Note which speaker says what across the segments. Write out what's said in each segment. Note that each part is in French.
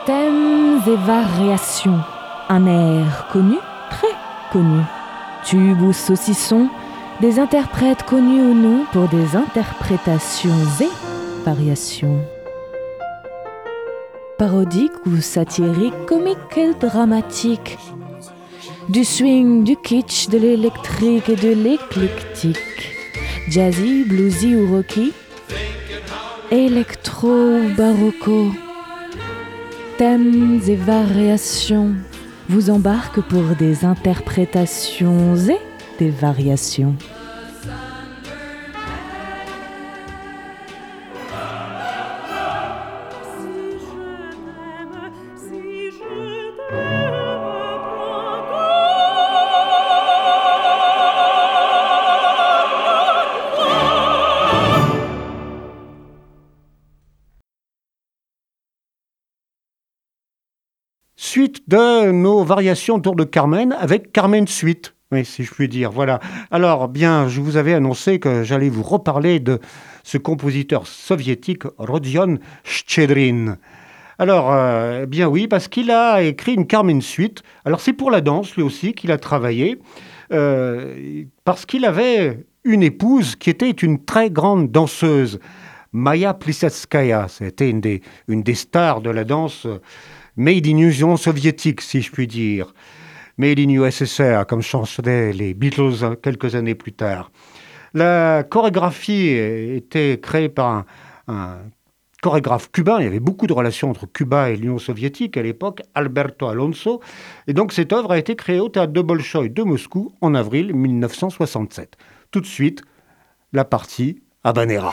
Speaker 1: Thèmes et variations. Un air connu, très connu. Tube ou saucisson, des interprètes connus ou non pour des interprétations et variations. Parodique ou satirique, comique et dramatique. Du swing, du kitsch, de l'électrique et de l'éclectique. Jazzy, bluesy ou rocky. Électro ou barocco. Thèmes et variations vous embarquent pour des interprétations et des variations.
Speaker 2: Suite de nos variations autour de Carmen avec Carmen Suite, oui, si je puis dire. Voilà. Alors, bien, je vous avais annoncé que j'allais vous reparler de ce compositeur soviétique, Rodion Chtchedrin. Alors, bien oui, parce qu'il a écrit une Carmen Suite. Alors, c'est pour la danse, lui aussi, qu'il a travaillé, parce qu'il avait une épouse qui était une très grande danseuse, Maya Plisetskaya. C'était une des stars de la danse Made in Union soviétique, si je puis dire. Made in USSR, comme chantaient les Beatles quelques années plus tard. La chorégraphie était créée par un chorégraphe cubain. Il y avait beaucoup de relations entre Cuba et l'Union soviétique à l'époque, Alberto Alonso. Et donc cette œuvre a été créée au théâtre de Bolchoï de Moscou en avril 1967. Tout de suite, la partie Habanera.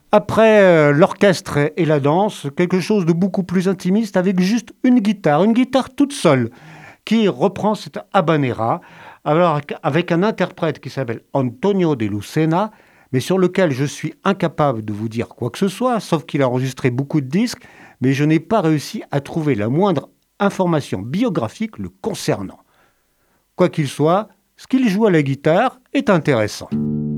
Speaker 2: Après l'orchestre et la danse, quelque chose de beaucoup plus intimiste avec juste une guitare toute seule, qui reprend cette habanera, alors avec un interprète qui s'appelle Antonio de Lucena, mais sur lequel je suis incapable de vous dire quoi que ce soit, sauf qu'il a enregistré beaucoup de disques, mais je n'ai pas réussi à trouver la moindre information biographique le concernant. Quoi qu'il soit, ce qu'il joue à la guitare est intéressant.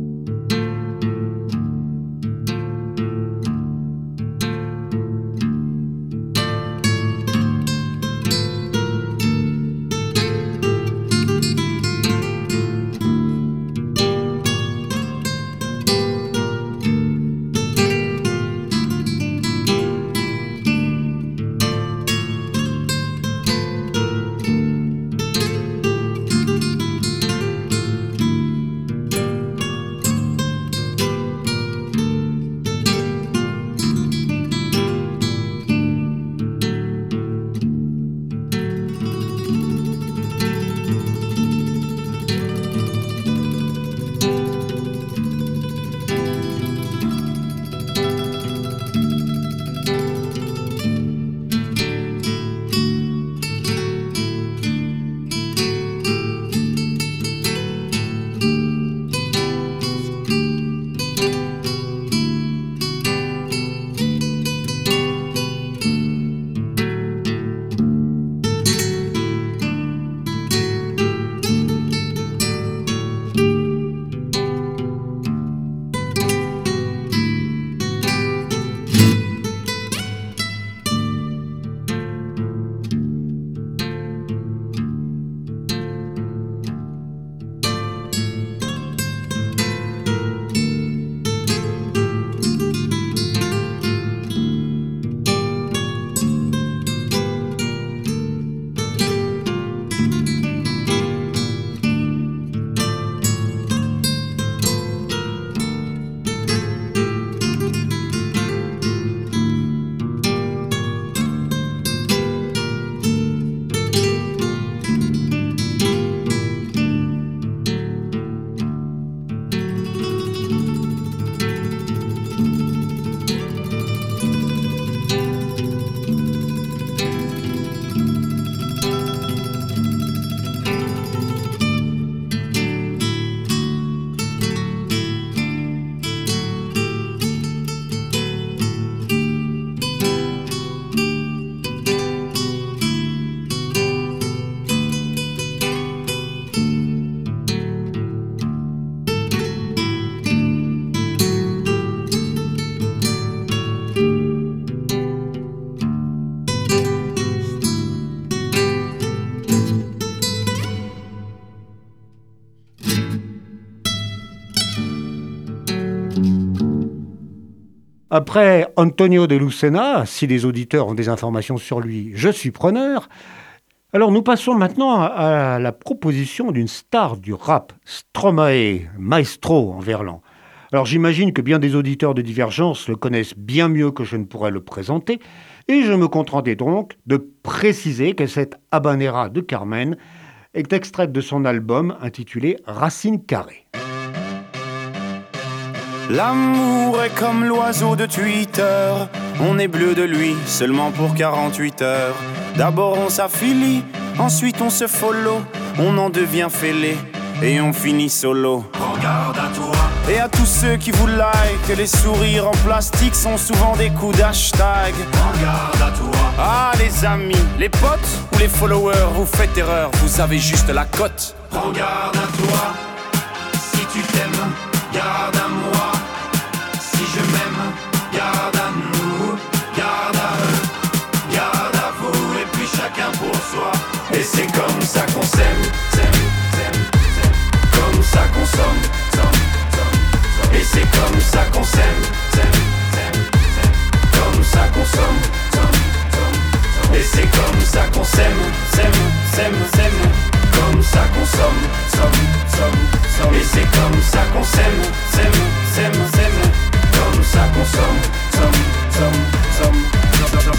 Speaker 2: Après Antonio de Lucena, si les auditeurs ont des informations sur lui, je suis preneur. Alors nous passons maintenant à la proposition d'une star du rap, Stromae, maestro en verlan. Alors j'imagine que bien des auditeurs de Divergence le connaissent bien mieux que je ne pourrais le présenter, et je me contentais donc de préciser que cette habanera de Carmen est extraite de son album intitulé Racine carrée.
Speaker 3: L'amour est comme l'oiseau de Twitter, on est bleu de lui seulement pour 48 heures. D'abord on s'affilie, ensuite on se follow, on en devient fêlé et on finit solo. Prends garde à toi. Et à tous ceux qui vous like, les sourires en plastique sont souvent des coups d'hashtag. Prends garde à toi. Ah les amis, les potes ou les followers, vous faites erreur, vous avez juste la cote. Prends garde à toi, si tu t'aimes, garde à moi. Si je m'aime, garde à nous, garde à eux, garde à vous, et puis chacun pour soi. Et c'est comme ça qu'on s'aime, comme ça qu'on somme, et c'est comme ça qu'on s'aime, comme ça qu'on somme, et c'est comme ça qu'on s'aime, comme ça qu'on somme, et c'est comme ça qu'on s'aime, comme ça qu'on somme,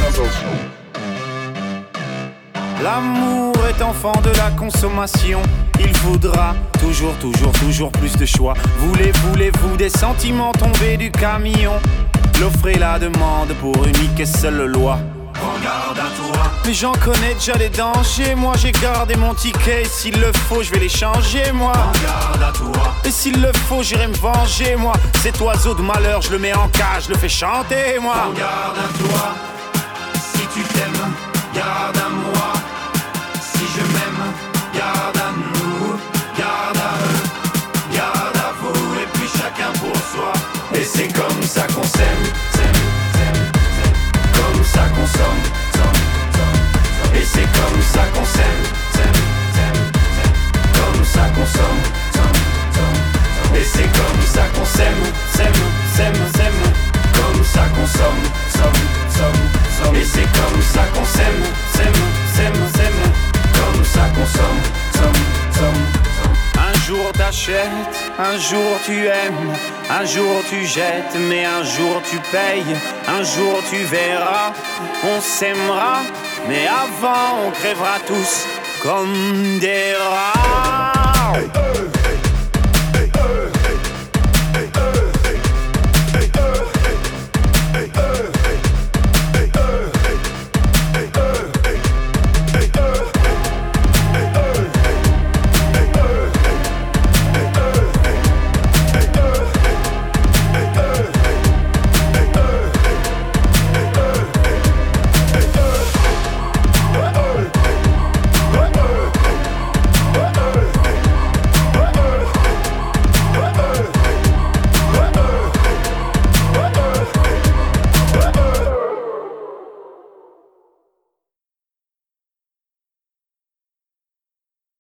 Speaker 3: L'amour est enfant de la consommation. Il faudra toujours, toujours, toujours plus de choix. Voulez-vous des sentiments tombés du camion? L'offre et la demande pour unique et seule loi. Prends garde à toi. Mais j'en connais déjà les dangers. Moi j'ai gardé mon ticket. S'il le faut, je vais les changer, moi. Prends garde à toi. Et s'il le faut, j'irai me venger, moi. Cet oiseau de malheur, je le mets en cage, je le fais chanter, moi. Prends garde à toi. Si tu t'aimes, garde à moi. Si je m'aime, garde à nous. Garde à eux, garde à vous. Et puis chacun pour soi. Et c'est comme ça qu'on s'aime, s'aime, s'aime, s'aime. Comme ça qu'on somme, somme, somme, somme. Et c'est comme ça qu'on s'aime, s'aime, s'aime, s'aime. Comme ça qu'on somme, somme, somme, somme. Et c'est comme ça qu'on s'aime, s'aime, s'aime, s'aime. Comme ça qu'on somme, somme, somme, somme. Et c'est comme ça qu'on s'aime, s'aime, s'aime, s'aime. Comme ça qu'on somme, somme, somme, somme. Un jour t'achètes, un jour tu aimes, un jour tu jettes, mais un jour tu payes, un jour tu verras, on s'aimera, mais avant on crèvera tous comme des rats. Hey.